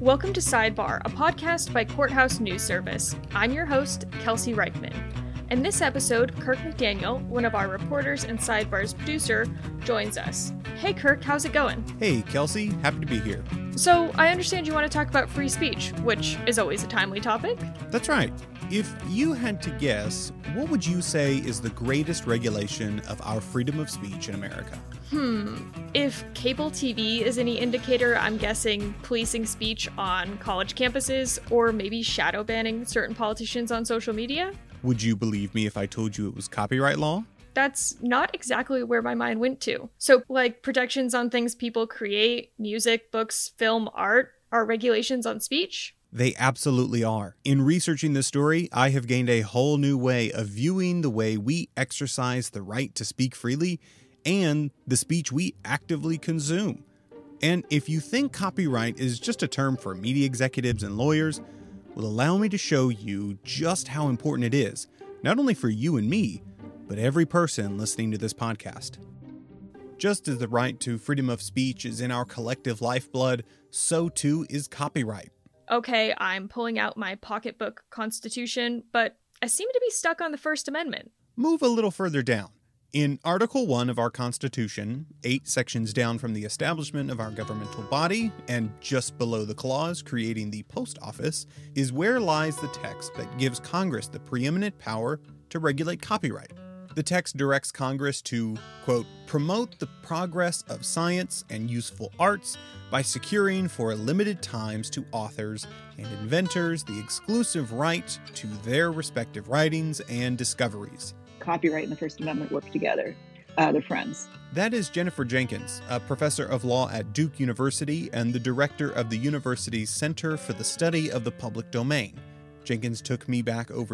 Welcome to Sidebar, a podcast by Courthouse News Service. I'm your host, Kelsey Reichman. In this episode, Kirk McDaniel, one of our reporters and Sidebar's producer, joins us. Hey Kirk, how's it going? Hey Kelsey, happy to be here. So, I understand you want to talk about free speech, which is always a timely topic. That's right. If you had to guess, what would you say is the greatest regulation of our freedom of speech in America? If cable TV is any indicator, I'm guessing policing speech on college campuses, or maybe shadow banning certain politicians on social media? Would you believe me if I told you it was copyright law? That's not exactly where my mind went to. So, like, protections on things people create, music, books, film, art, are regulations on speech? They absolutely are. In researching this story, I have gained a whole new way of viewing the way we exercise the right to speak freely and the speech we actively consume. And if you think copyright is just a term for media executives and lawyers, well, allow me to show you just how important it is, not only for you and me, but every person listening to this podcast. Just as the right to freedom of speech is in our collective lifeblood, so too is copyright. Okay, I'm pulling out my pocketbook constitution, but I seem to be stuck on the First Amendment. Move a little further down. In Article 1 of our Constitution, 8 sections down from the establishment of our governmental body, and just below the clause creating the post office, is where lies the text that gives Congress the preeminent power to regulate copyright. The text directs Congress to, quote, promote the progress of science and useful arts by securing for limited times to authors and inventors the exclusive right to their respective writings and discoveries. Copyright and the First Amendment work together. They're friends. That is Jennifer Jenkins, a professor of law at Duke University and the director of the university's Center for the Study of the Public Domain. Jenkins took me back over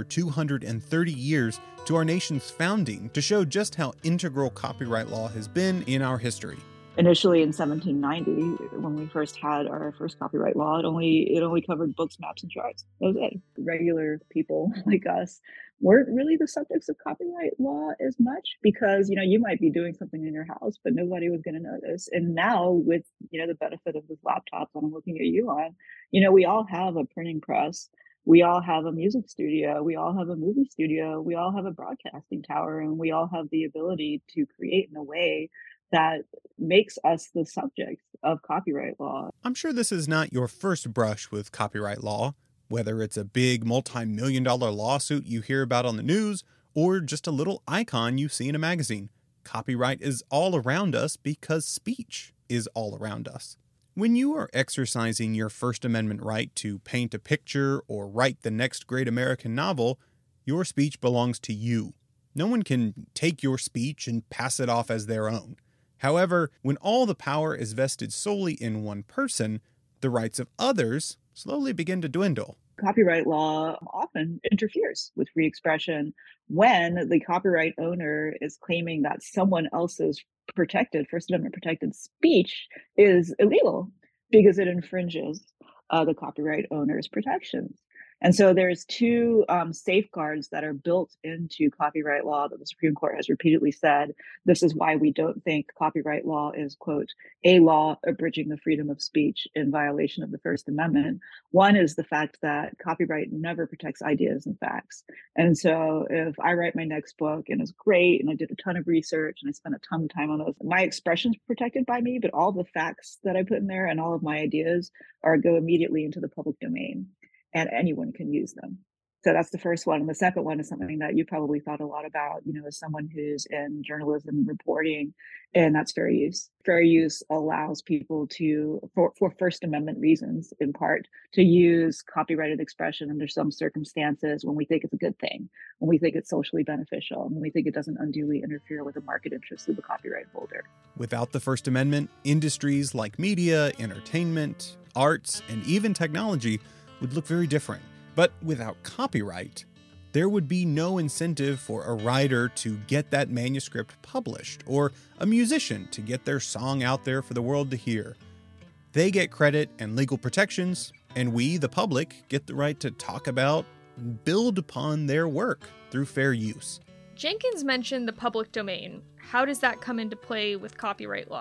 230 years to our nation's founding to show just how integral copyright law has been in our history. Initially in 1790, when we first had our first copyright law, it only covered books, maps, and charts. That was it. Regular people like us weren't really the subjects of copyright law as much because, you might be doing something in your house, but nobody was going to notice. And now with, the benefit of this laptop that I'm looking at you on, we all have a printing press. We all have a music studio. We all have a movie studio. We all have a broadcasting tower, and we all have the ability to create in a way that makes us the subject of copyright law. I'm sure this is not your first brush with copyright law, whether it's a big multi-million-dollar lawsuit you hear about on the news or just a little icon you see in a magazine. Copyright is all around us because speech is all around us. When you are exercising your First Amendment right to paint a picture or write the next great American novel, your speech belongs to you. No one can take your speech and pass it off as their own. However, when all the power is vested solely in one person, the rights of others slowly begin to dwindle. Copyright law often interferes with free expression when the copyright owner is claiming that someone else's First Amendment protected speech is illegal because it infringes the copyright owner's protections. And so there's two safeguards that are built into copyright law that the Supreme Court has repeatedly said. This is why we don't think copyright law is, quote, a law abridging the freedom of speech in violation of the First Amendment. One is the fact that copyright never protects ideas and facts. And so if I write my next book and it's great and I did a ton of research and I spent a ton of time on those, my expression's protected by me, but all the facts that I put in there and all of my ideas go immediately into the public domain. And anyone can use them. So that's the first one. And the second one is something that you probably thought a lot about, as someone who's in journalism and reporting, and that's fair use. Fair use allows people for First Amendment reasons, in part, to use copyrighted expression under some circumstances when we think it's a good thing, when we think it's socially beneficial, and when we think it doesn't unduly interfere with the market interests of the copyright holder. Without the First Amendment, industries like media, entertainment, arts, and even technology would look very different. But without copyright, there would be no incentive for a writer to get that manuscript published or a musician to get their song out there for the world to hear. They get credit and legal protections, and we, the public, get the right to talk about and build upon their work through fair use. Jenkins mentioned the public domain. How does that come into play with copyright law?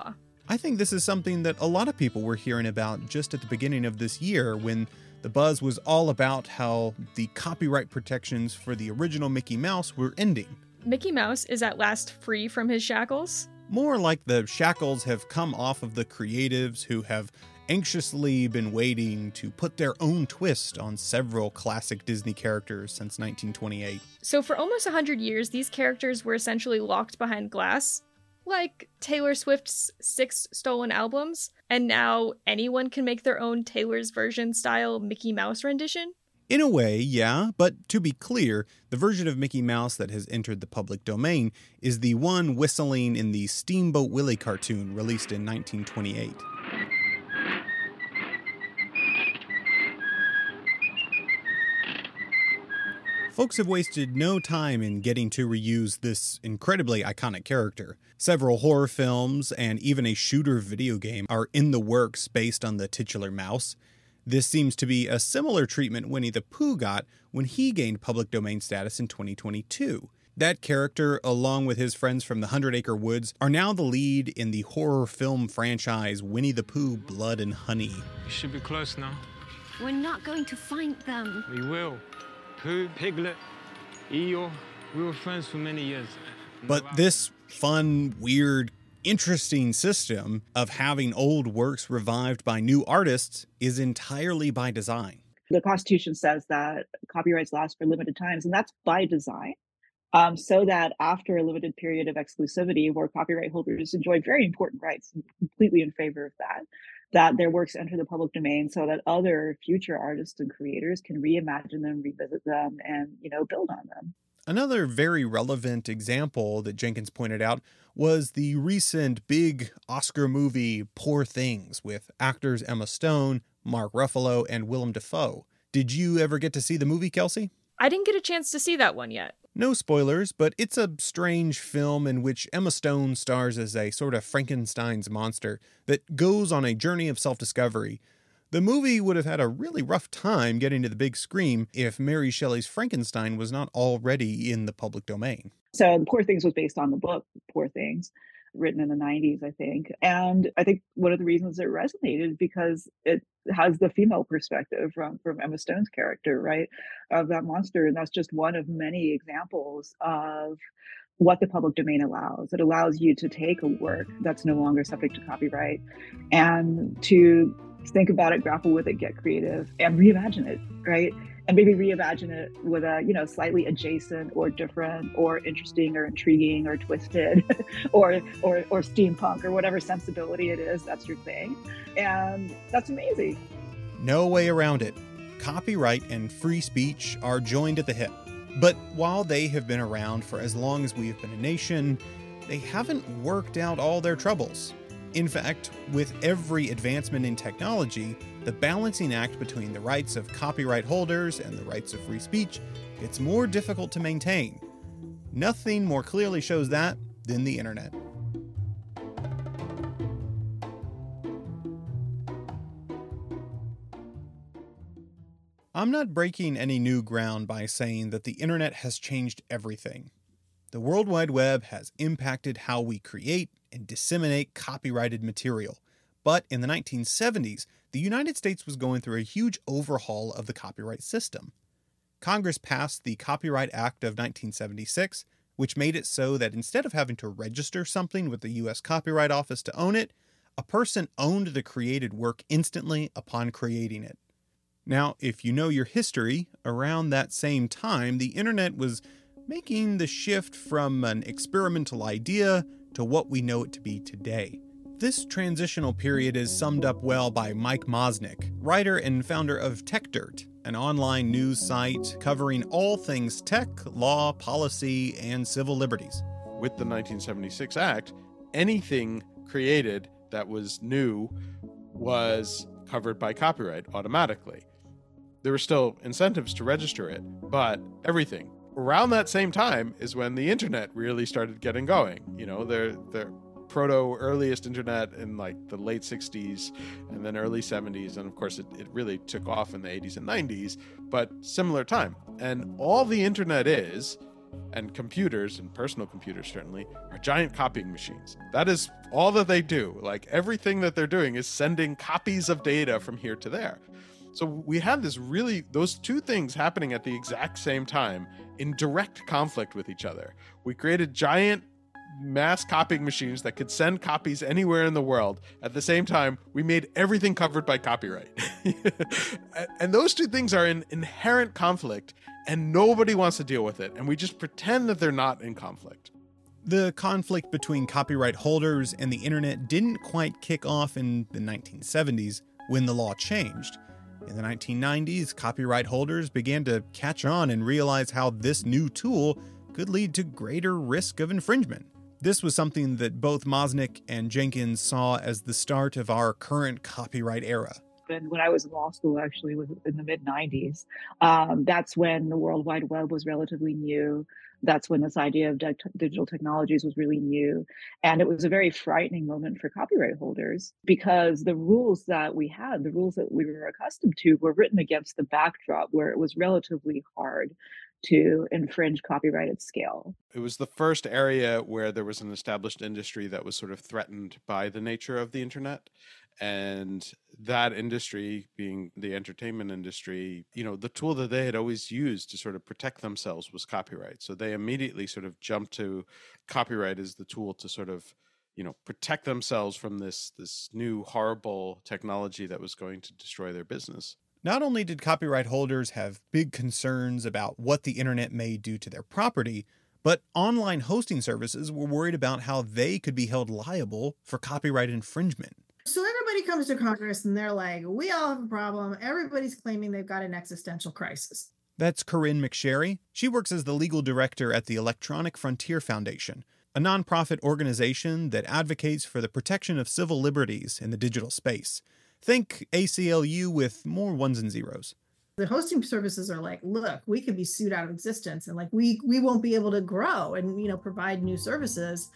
I think this is something that a lot of people were hearing about just at the beginning of this year, when the buzz was all about how the copyright protections for the original Mickey Mouse were ending. Mickey Mouse is at last free from his shackles? More like the shackles have come off of the creatives who have anxiously been waiting to put their own twist on several classic Disney characters since 1928. So for almost 100 years, these characters were essentially locked behind glass, like Taylor Swift's 6 stolen albums, and now anyone can make their own Taylor's version style Mickey Mouse rendition? In a way, yeah, but to be clear, the version of Mickey Mouse that has entered the public domain is the one whistling in the Steamboat Willie cartoon released in 1928. Folks have wasted no time in getting to reuse this incredibly iconic character. Several horror films and even a shooter video game are in the works based on the titular mouse. This seems to be a similar treatment Winnie the Pooh got when he gained public domain status in 2022. That character, along with his friends from the 100 Acre Woods, are now the lead in the horror film franchise Winnie the Pooh Blood and Honey. You should be close now. We're not going to find them. We will. Pooh, Piglet, Eeyore, we were friends for many years. But this fun, weird, interesting system of having old works revived by new artists is entirely by design. The Constitution says that copyrights last for limited times, and that's by design, so that after a limited period of exclusivity where copyright holders enjoy very important rights, I'm completely in favor of that their works enter the public domain so that other future artists and creators can reimagine them, revisit them, and, build on them. Another very relevant example that Jenkins pointed out was the recent big Oscar movie Poor Things with actors Emma Stone, Mark Ruffalo, and Willem Dafoe. Did you ever get to see the movie, Kelsey? I didn't get a chance to see that one yet. No spoilers, but it's a strange film in which Emma Stone stars as a sort of Frankenstein's monster that goes on a journey of self-discovery. The movie would have had a really rough time getting to the big screen if Mary Shelley's Frankenstein was not already in the public domain. So Poor Things was based on the book Poor Things, written in the 90s, I think. And I think one of the reasons it resonated is because it has the female perspective from Emma Stone's character, right, of that monster. And that's just one of many examples of what the public domain allows. It allows you to take a work that's no longer subject to copyright and to think about it, grapple with it, get creative, and reimagine it, right? And maybe reimagine it with a, slightly adjacent or different or interesting or intriguing or twisted or steampunk or whatever sensibility it is that's your thing. And that's amazing. No way around it. Copyright and free speech are joined at the hip. But while they have been around for as long as we've been a nation, they haven't worked out all their troubles. In fact, with every advancement in technology, the balancing act between the rights of copyright holders and the rights of free speech gets more difficult to maintain. Nothing more clearly shows that than the internet. I'm not breaking any new ground by saying that the internet has changed everything. The World Wide Web has impacted how we create and disseminate copyrighted material. But in the 1970s, the United States was going through a huge overhaul of the copyright system. Congress passed the Copyright Act of 1976, which made it so that instead of having to register something with the U.S. Copyright Office to own it, a person owned the created work instantly upon creating it. Now, if you know your history, around that same time, the internet was making the shift from an experimental idea to what we know it to be today. This transitional period is summed up well by Mike Mosnick, writer and founder of TechDirt, an online news site covering all things tech, law, policy, and civil liberties. With the 1976 Act, anything created that was new was covered by copyright automatically. There were still incentives to register it, but everything. Around that same time is when the internet really started getting going. The proto-earliest internet in like the late 60s and then early 70s. And of course, it really took off in the 80s and 90s, but similar time. And all the internet is and computers, and personal computers certainly, are giant copying machines. That is all that they do. Like, everything that they're doing is sending copies of data from here to there. So we had those two things happening at the exact same time in direct conflict with each other. We created giant mass copying machines that could send copies anywhere in the world. At the same time, we made everything covered by copyright. And those two things are in inherent conflict, and nobody wants to deal with it. And we just pretend that they're not in conflict. The conflict between copyright holders and the internet didn't quite kick off in the 1970s when the law changed. In the 1990s, copyright holders began to catch on and realize how this new tool could lead to greater risk of infringement. This was something that both Mosnick and Jenkins saw as the start of our current copyright era. And when I was in law school, actually, was in the mid-90s, that's when the World Wide Web was relatively new. That's when this idea of digital technologies was really new. And it was a very frightening moment for copyright holders because the rules that we had, the rules that we were accustomed to, were written against the backdrop where it was relatively hard to infringe copyright at scale. It was the first area where there was an established industry that was sort of threatened by the nature of the internet. And that industry being the entertainment industry, the tool that they had always used to sort of protect themselves was copyright. So they immediately sort of jumped to copyright as the tool to sort of, protect themselves from this new horrible technology that was going to destroy their business. Not only did copyright holders have big concerns about what the internet may do to their property, but online hosting services were worried about how they could be held liable for copyright infringement. So everybody comes to Congress and they're like, we all have a problem. Everybody's claiming they've got an existential crisis. That's Corinne McSherry. She works as the legal director at the Electronic Frontier Foundation, a nonprofit organization that advocates for the protection of civil liberties in the digital space. Think ACLU with more ones and zeros. The hosting services are like, look, we could be sued out of existence and we won't be able to grow and, provide new services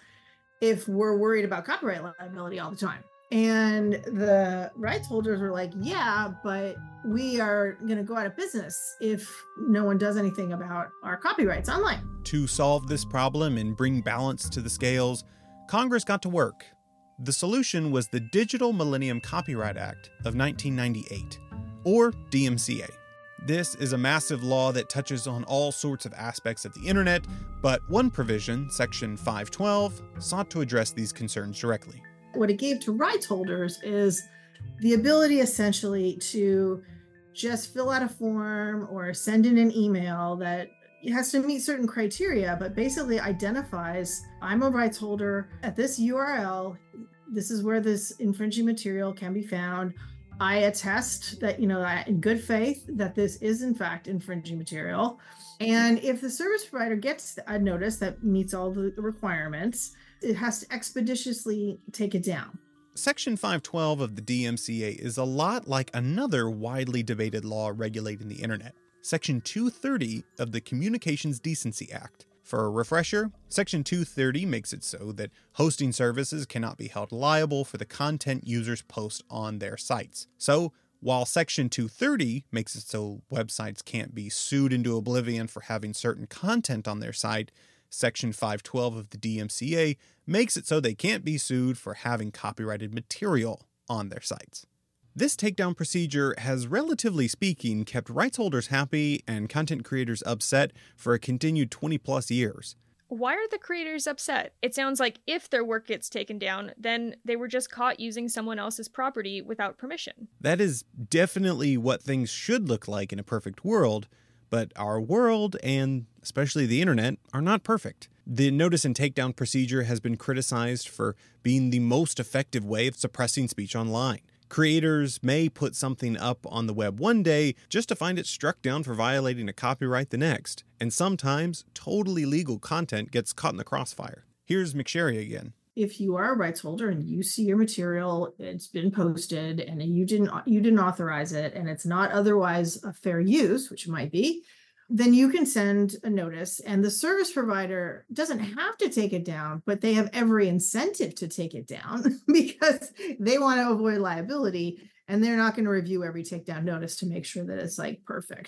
if we're worried about copyright liability all the time. And the rights holders were like, yeah, but we are going to go out of business if no one does anything about our copyrights online. To solve this problem and bring balance to the scales, Congress got to work. The solution was the Digital Millennium Copyright Act of 1998, or DMCA. This is a massive law that touches on all sorts of aspects of the internet, but one provision, Section 512, sought to address these concerns directly. What it gave to rights holders is the ability essentially to just fill out a form or send in an email that has to meet certain criteria, but basically identifies, I'm a rights holder at this URL. This is where this infringing material can be found. I attest that, in good faith, that this is in fact infringing material. And if the service provider gets a notice that meets all the requirements, it has to expeditiously take it down. Section 512 of the DMCA is a lot like another widely debated law regulating the internet, Section 230 of the Communications Decency Act. For a refresher, Section 230 makes it so that hosting services cannot be held liable for the content users post on their sites. So, while Section 230 makes it so websites can't be sued into oblivion for having certain content on their site, Section 512 of the DMCA makes it so they can't be sued for having copyrighted material on their sites. This takedown procedure has, relatively speaking, kept rights holders happy and content creators upset for a continued 20-plus years. Why are the creators upset? It sounds like if their work gets taken down, then they were just caught using someone else's property without permission. That is definitely what things should look like in a perfect world, but our world, and especially the internet, are not perfect. The notice and takedown procedure has been criticized for being the most effective way of suppressing speech online. Creators may put something up on the web one day just to find it struck down for violating a copyright the next, and sometimes totally legal content gets caught in the crossfire. Here's McSherry again. If you are a rights holder and you see your material, it's been posted and you didn't authorize it and it's not otherwise a fair use, which it might be, then you can send a notice and the service provider doesn't have to take it down, but they have every incentive to take it down because they want to avoid liability and they're not going to review every takedown notice to make sure that it's perfect.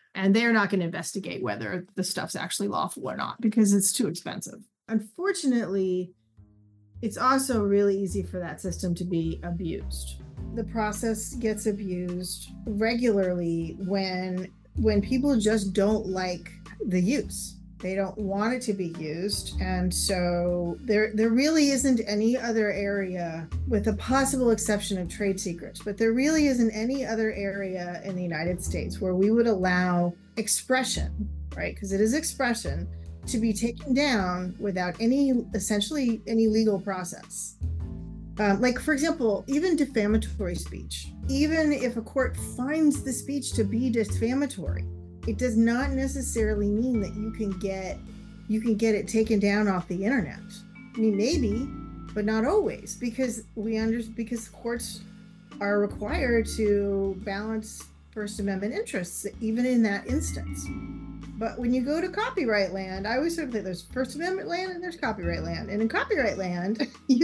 And they're not going to investigate whether the stuff's actually lawful or not because it's too expensive. Unfortunately, it's also really easy for that system to be abused. The process gets abused regularly when people just don't like the use. They don't want it to be used. And so there really isn't any other area, with a possible exception of trade secrets, but there really isn't any other area in the United States where we would allow expression, right? Because it is expression, to be taken down without essentially any legal process. Like, for example, even defamatory speech. Even if a court finds the speech to be defamatory, it does not necessarily mean that you can get it taken down off the internet. I mean, maybe, but not always, because because courts are required to balance First Amendment interests, even in that instance. But when you go to copyright land, I always sort of think there's First Amendment land and there's copyright land. And in copyright land,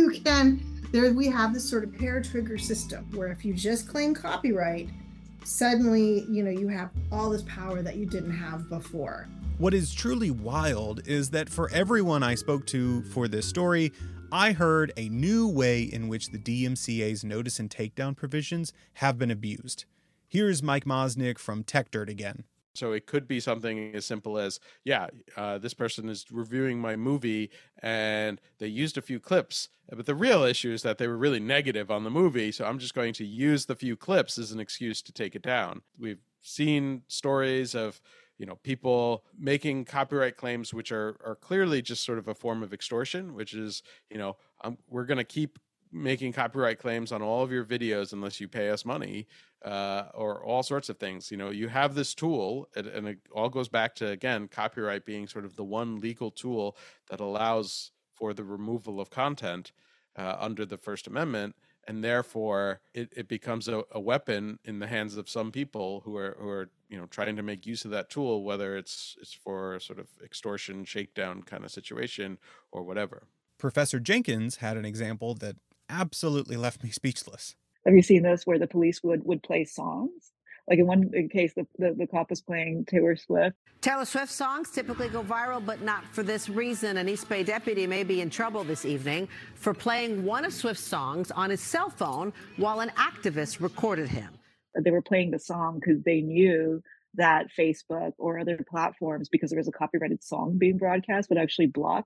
we have this sort of hair trigger system where if you just claim copyright, suddenly, you have all this power that you didn't have before. What is truly wild is that for everyone I spoke to for this story, I heard a new way in which the DMCA's notice and takedown provisions have been abused. Here's Mike Mosnick from TechDirt again. So it could be something as simple as, this person is reviewing my movie and they used a few clips, but the real issue is that they were really negative on the movie, so I'm just going to use the few clips as an excuse to take it down. We've seen stories of, people making copyright claims which are clearly just sort of a form of extortion, which is, we're going to keep making copyright claims on all of your videos unless you pay us money, or all sorts of things. You have this tool, and it all goes back to, again, copyright being sort of the one legal tool that allows for the removal of content under the First Amendment, and therefore it becomes a weapon in the hands of some people who are trying to make use of that tool, whether it's for sort of extortion, shakedown kind of situation or whatever. Professor Jenkins had an example that absolutely left me speechless. Have you seen this where the police would play songs? Like in one case, the cop was playing Taylor Swift. Taylor Swift songs typically go viral, but not for this reason. An East Bay deputy may be in trouble this evening for playing one of Swift's songs on his cell phone while an activist recorded him. They were playing the song because they knew that Facebook or other platforms, because there was a copyrighted song being broadcast, would actually block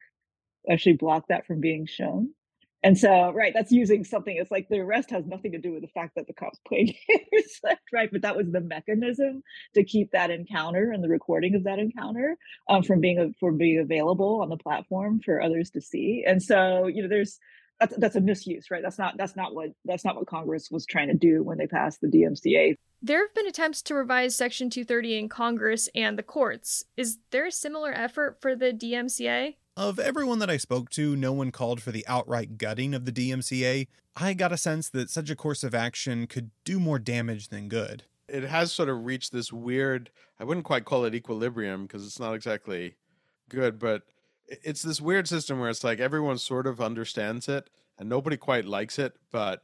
that from being shown. And so, right, that's using something. It's like the arrest has nothing to do with the fact that the cops played Taylor Swift, right? But that was the mechanism to keep that encounter and the recording of that encounter from being available on the platform for others to see. And so, that's a misuse, right? That's not what Congress was trying to do when they passed the DMCA. There have been attempts to revise Section 230 in Congress and the courts. Is there a similar effort for the DMCA? Of everyone that I spoke to, no one called for the outright gutting of the DMCA. I got a sense that such a course of action could do more damage than good. It has sort of reached this weird, I wouldn't quite call it equilibrium because it's not exactly good, but it's this weird system where it's like everyone sort of understands it and nobody quite likes it, but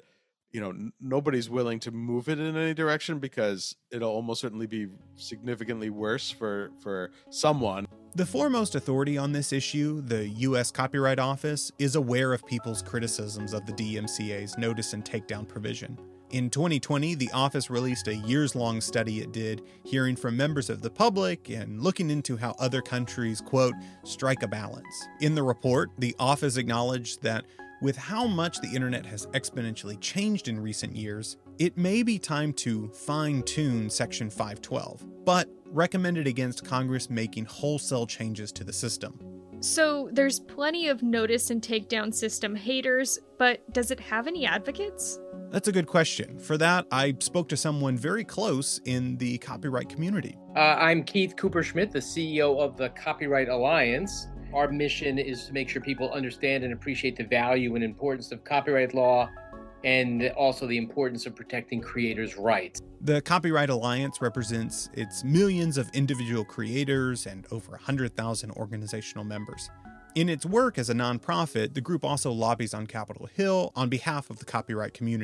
nobody's willing to move it in any direction because it'll almost certainly be significantly worse for someone. The foremost authority on this issue, the U.S. Copyright Office, is aware of people's criticisms of the DMCA's notice and takedown provision. In 2020, the office released a years-long study it did, hearing from members of the public and looking into how other countries, quote, strike a balance. In the report, the office acknowledged that with how much the internet has exponentially changed in recent years, it may be time to fine-tune Section 512, but recommended against Congress making wholesale changes to the system. So there's plenty of notice and takedown system haters, but does it have any advocates? That's a good question. For that, I spoke to someone very close in the copyright community. I'm Keith Cooper-Schmidt, the CEO of the Copyright Alliance. Our mission is to make sure people understand and appreciate the value and importance of copyright law and also the importance of protecting creators' rights. The Copyright Alliance represents its millions of individual creators and over 100,000 organizational members. In its work as a nonprofit, the group also lobbies on Capitol Hill on behalf of the copyright community.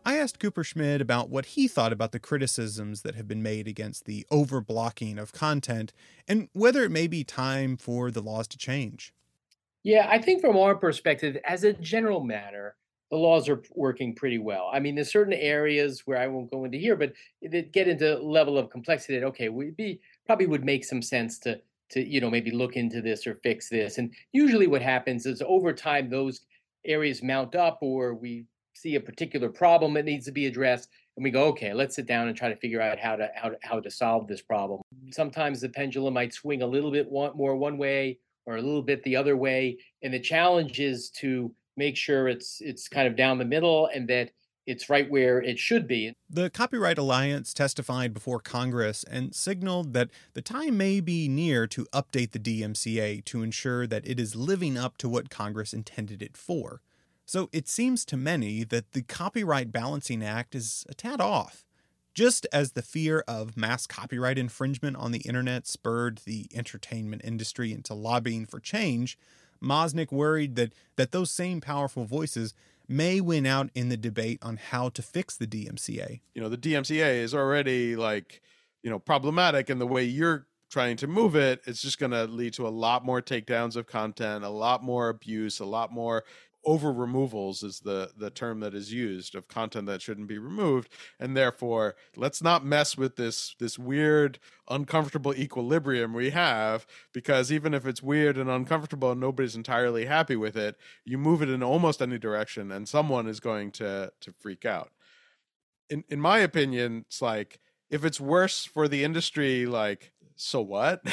I asked Cooper Schmidt about what he thought about the criticisms that have been made against the overblocking of content and whether it may be time for the laws to change. Yeah, I think from our perspective, as a general matter, the laws are working pretty well. I mean, there's certain areas where I won't go into here, but that get into level of complexity that, okay, probably would make some sense to maybe look into this or fix this. And usually what happens is over time, those areas mount up, or we see a particular problem that needs to be addressed, and we go, okay, let's sit down and try to figure out how to solve this problem. Sometimes the pendulum might swing a little bit more one way or a little bit the other way, and the challenge is to make sure it's kind of down the middle and that it's right where it should be. The Copyright Alliance testified before Congress and signaled that the time may be near to update the DMCA to ensure that it is living up to what Congress intended it for. So it seems to many that the Copyright Balancing Act is a tad off. Just as the fear of mass copyright infringement on the internet spurred the entertainment industry into lobbying for change, Mosnick worried that those same powerful voices may win out in the debate on how to fix the DMCA. The DMCA is already problematic, and the way you're trying to move it, it's just going to lead to a lot more takedowns of content, a lot more abuse, a lot more over removals is the term that is used of content that shouldn't be removed. And therefore, let's not mess with this weird, uncomfortable equilibrium we have, because even if it's weird and uncomfortable and nobody's entirely happy with it, you move it in almost any direction and someone is going to freak out. In my opinion, it's like, if it's worse for the industry, so what?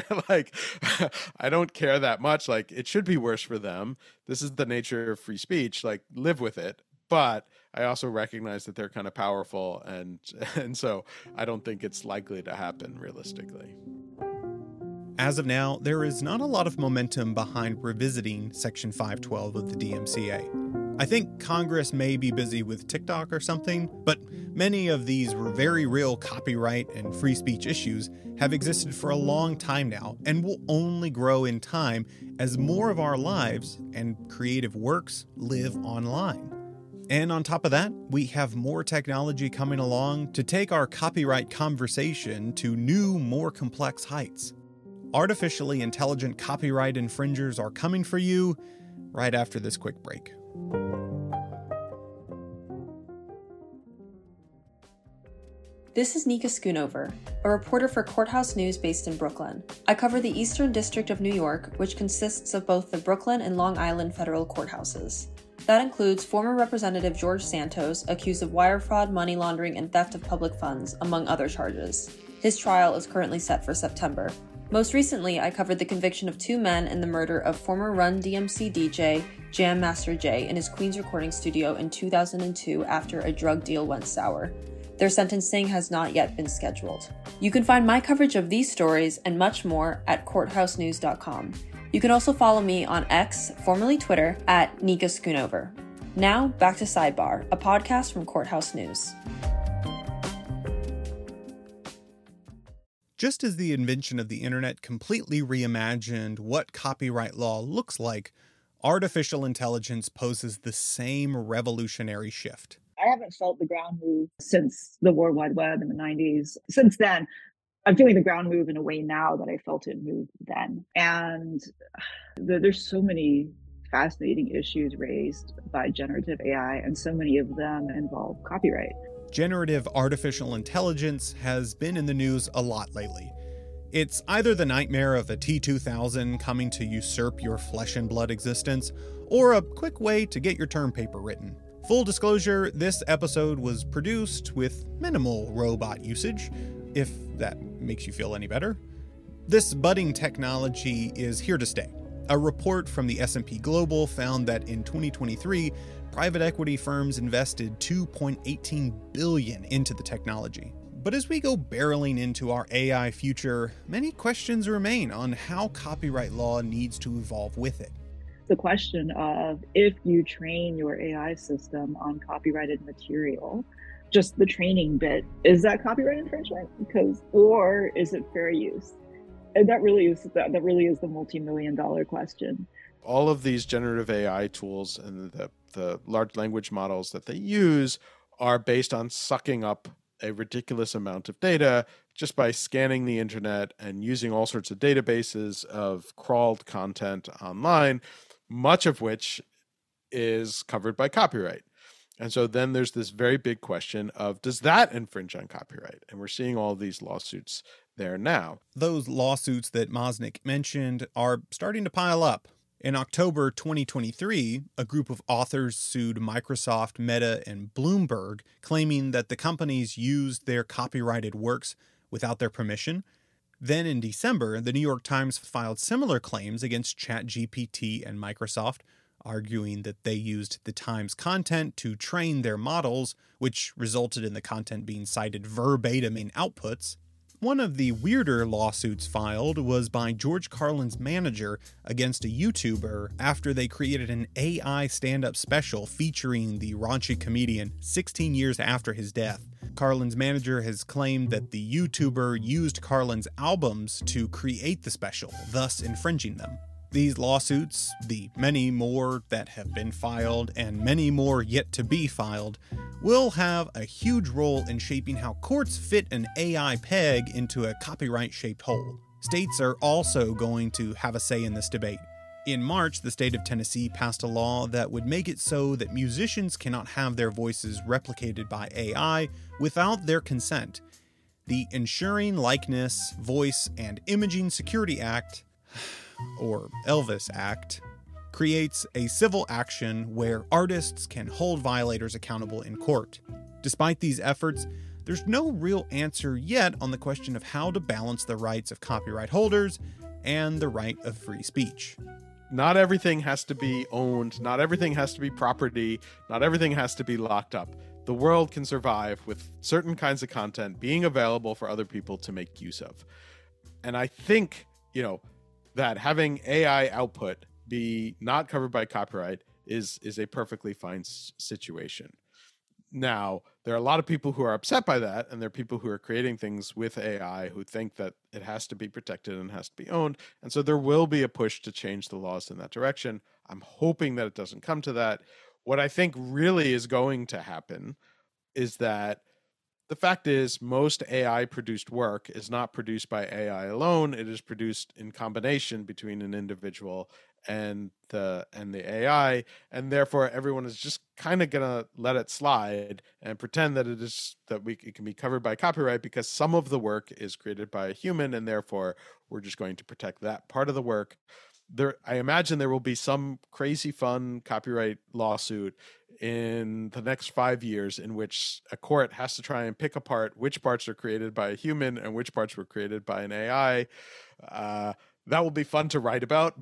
I don't care that much. It should be worse for them. This is the nature of free speech. Live with it. But I also recognize that they're kind of powerful, and so I don't think it's likely to happen realistically. As of now, there is not a lot of momentum behind revisiting Section 512 of the DMCA. I think Congress may be busy with TikTok or something, but many of these very real copyright and free speech issues have existed for a long time now and will only grow in time as more of our lives and creative works live online. And on top of that, we have more technology coming along to take our copyright conversation to new, more complex heights. Artificially intelligent copyright infringers are coming for you right after this quick break. This is Nika Schoonover, a reporter for Courthouse News based in Brooklyn. I cover the Eastern District of New York, which consists of both the Brooklyn and Long Island federal courthouses. That includes former Representative George Santos, accused of wire fraud, money laundering, and theft of public funds, among other charges. His trial is currently set for September. Most recently, I covered the conviction of 2 men in the murder of former Run DMC DJ Jam Master Jay in his Queens recording studio in 2002 after a drug deal went sour. Their sentencing has not yet been scheduled. You can find my coverage of these stories and much more at courthousenews.com. You can also follow me on X, formerly Twitter, at Nika Schoonover. Now, back to Sidebar, a podcast from Courthouse News. Just as the invention of the internet completely reimagined what copyright law looks like, artificial intelligence poses the same revolutionary shift. I haven't felt the ground move since the World Wide Web in the 90s. Since then, I'm feeling the ground move in a way now that I felt it move then. And there's so many fascinating issues raised by generative AI, and so many of them involve copyright. Generative artificial intelligence has been in the news a lot lately. It's either the nightmare of a T-2000 coming to usurp your flesh and blood existence, or a quick way to get your term paper written. Full disclosure, this episode was produced with minimal robot usage, if that makes you feel any better. This budding technology is here to stay. A report from the S&P Global found that in 2023, private equity firms invested $2.18 billion into the technology. But as we go barreling into our AI future, many questions remain on how copyright law needs to evolve with it. The question of, if you train your AI system on copyrighted material, just the training bit, is that copyright infringement? Or is it fair use? And that really is the multi-million-dollar question. All of these generative AI tools and the large language models that they use are based on sucking up a ridiculous amount of data just by scanning the internet and using all sorts of databases of crawled content online, much of which is covered by copyright. And so then there's this very big question of, does that infringe on copyright? And we're seeing all these lawsuits there now. Those lawsuits that Mosnick mentioned are starting to pile up. In October 2023, a group of authors sued Microsoft, Meta, and Bloomberg, claiming that the companies used their copyrighted works without their permission. Then in December, the New York Times filed similar claims against ChatGPT and Microsoft, arguing that they used the Times content to train their models, which resulted in the content being cited verbatim in outputs. One of the weirder lawsuits filed was by George Carlin's manager against a YouTuber after they created an AI stand-up special featuring the raunchy comedian 16 years after his death. Carlin's manager has claimed that the YouTuber used Carlin's albums to create the special, thus infringing them. These lawsuits, the many more that have been filed and many more yet to be filed, will have a huge role in shaping how courts fit an AI peg into a copyright-shaped hole. States are also going to have a say in this debate. In March, the state of Tennessee passed a law that would make it so that musicians cannot have their voices replicated by AI without their consent. The Ensuring Likeness, Voice, and Imaging Security Act, or Elvis Act, creates a civil action where artists can hold violators accountable in court. Despite these efforts, there's no real answer yet on the question of how to balance the rights of copyright holders and the right of free speech. Not everything has to be owned. Not everything has to be property. Not everything has to be locked up. The world can survive with certain kinds of content being available for other people to make use of. And I think, that having AI output be not covered by copyright is a perfectly fine situation. Now, there are a lot of people who are upset by that, and there are people who are creating things with AI who think that it has to be protected and has to be owned. And so there will be a push to change the laws in that direction. I'm hoping that it doesn't come to that. What I think really is going to happen is that the fact is, most AI-produced work is not produced by AI alone. It is produced in combination between an individual and the AI, and therefore everyone is just kind of gonna let it slide and pretend that it can be covered by copyright because some of the work is created by a human, and therefore we're just going to protect that part of the work. I imagine there will be some crazy fun copyright lawsuit in the next 5 years in which a court has to try and pick apart which parts are created by a human and which parts were created by an AI. That will be fun to write about,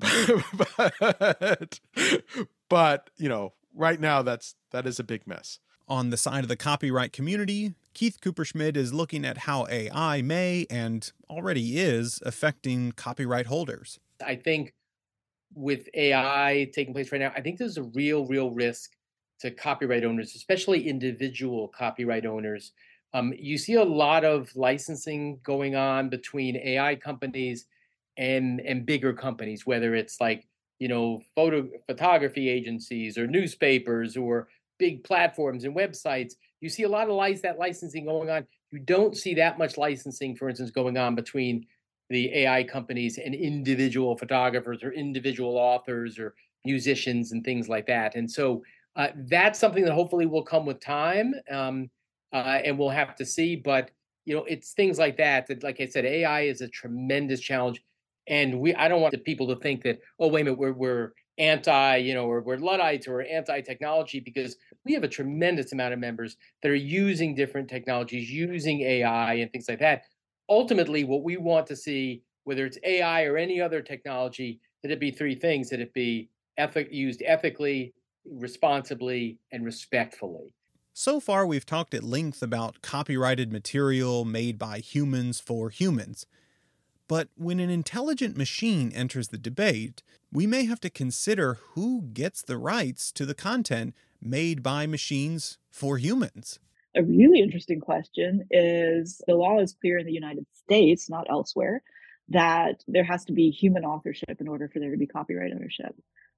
but right now that is a big mess. On the side of the copyright community, Keith Cooper-Schmidt is looking at how AI may and already is affecting copyright holders. I think with AI taking place right now, I think there's a real risk to copyright owners, especially individual copyright owners. You see a lot of licensing going on between AI companies and bigger companies, whether it's like, photography agencies or newspapers or big platforms and websites. You see a lot of that licensing going on. You don't see that much licensing, for instance, going on between the AI companies and individual photographers or individual authors or musicians and things like that. And so that's something that hopefully will come with time, and we'll have to see. But, it's things like that, like I said, AI is a tremendous challenge. And I don't want the people to think that, oh, wait a minute, we're anti, or we're Luddites or anti-technology, because we have a tremendous amount of members that are using different technologies, using AI and things like that. Ultimately, what we want to see, whether it's AI or any other technology, that it be three things: that it be used ethically, responsibly, and respectfully. So far, we've talked at length about copyrighted material made by humans for humans. But when an intelligent machine enters the debate, we may have to consider who gets the rights to the content made by machines for humans. A really interesting question is, the law is clear in the United States, not elsewhere, that there has to be human authorship in order for there to be copyright ownership.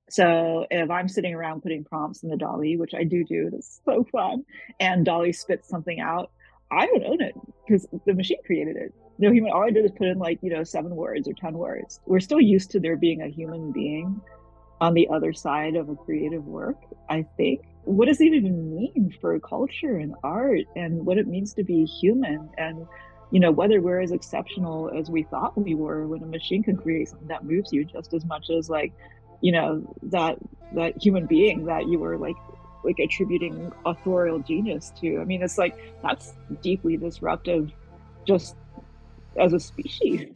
So if I'm sitting around putting prompts in the DALL-E, which I do, that's so fun, and DALL-E spits something out, I don't own it because the machine created it. All I did is put in 7 words or 10 words. We're still used to there being a human being on the other side of a creative work, I think. What does it even mean for culture and art and what it means to be human? And, whether we're as exceptional as we thought we were when a machine can create something that moves you just as much as that human being that you were attributing authorial genius to. I mean, it's that's deeply disruptive just as a species.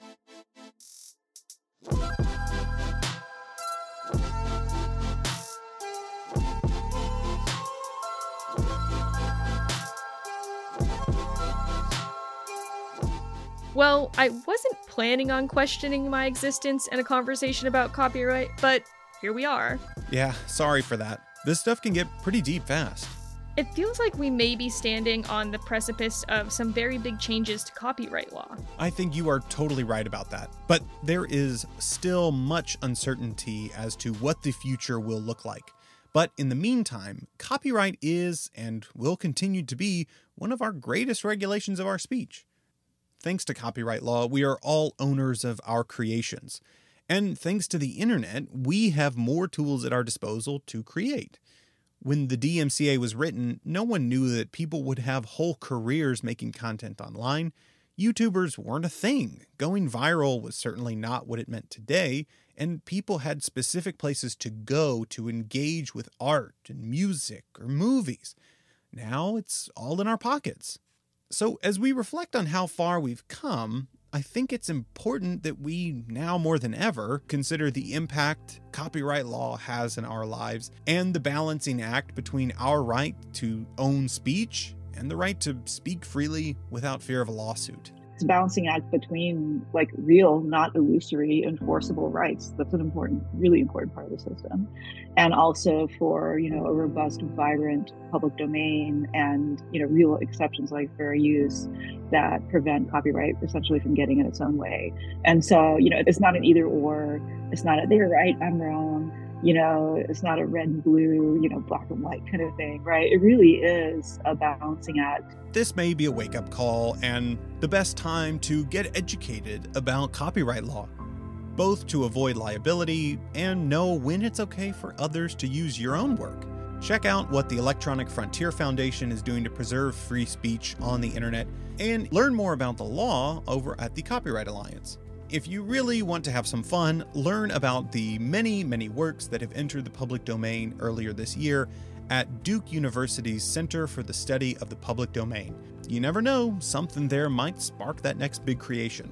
Well, I wasn't planning on questioning my existence in a conversation about copyright, but here we are. Yeah, sorry for that. This stuff can get pretty deep fast. It feels like we may be standing on the precipice of some very big changes to copyright law. I think you are totally right about that. But there is still much uncertainty as to what the future will look like. But in the meantime, copyright is and will continue to be one of our greatest regulations of our speech. Thanks to copyright law, we are all owners of our creations. And thanks to the internet, we have more tools at our disposal to create. When the DMCA was written, no one knew that people would have whole careers making content online. YouTubers weren't a thing. Going viral was certainly not what it meant today, and people had specific places to go to engage with art and music or movies. Now it's all in our pockets. So as we reflect on how far we've come, I think it's important that we, now more than ever, consider the impact copyright law has in our lives and the balancing act between our right to own speech and the right to speak freely without fear of a lawsuit. It's a balancing act between real, not illusory, enforceable rights. That's an really important part of the system. And also for, a robust, vibrant public domain and, real exceptions like fair use that prevent copyright essentially from getting in its own way. And so, it's not an either or. It's not they're right, I'm wrong. It's not a red and blue, black and white kind of thing, right? It really is a balancing act. This may be a wake-up call and the best time to get educated about copyright law, both to avoid liability and know when it's okay for others to use your own work. Check out what the Electronic Frontier Foundation is doing to preserve free speech on the internet and learn more about the law over at the Copyright Alliance. If you really want to have some fun, learn about the many, many works that have entered the public domain earlier this year at Duke University's Center for the Study of the Public Domain. You never know, something there might spark that next big creation.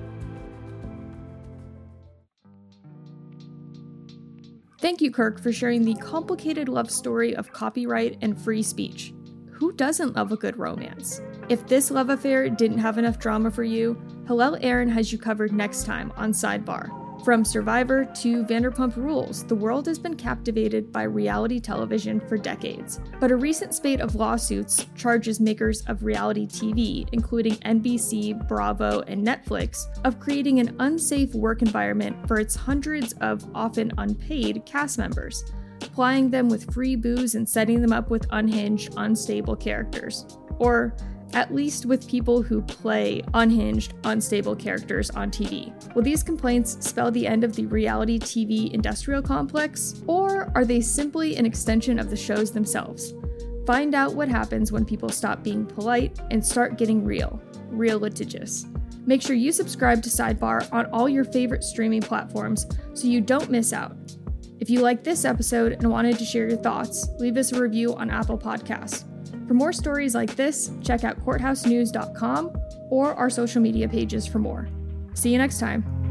Thank you, Kirk, for sharing the complicated love story of copyright and free speech. Who doesn't love a good romance? If this love affair didn't have enough drama for you, Hillel Aron has you covered next time on Sidebar. From Survivor to Vanderpump Rules, the world has been captivated by reality television for decades. But a recent spate of lawsuits charges makers of reality TV, including NBC, Bravo, and Netflix, of creating an unsafe work environment for its hundreds of often unpaid cast members, plying them with free booze and setting them up with unhinged, unstable characters. Or at least with people who play unhinged, unstable characters on TV. Will these complaints spell the end of the reality TV industrial complex, or are they simply an extension of the shows themselves? Find out what happens when people stop being polite and start getting real litigious. Make sure you subscribe to Sidebar on all your favorite streaming platforms so you don't miss out. If you liked this episode and wanted to share your thoughts, leave us a review on Apple Podcasts. For more stories like this, check out courthousenews.com or our social media pages for more. See you next time.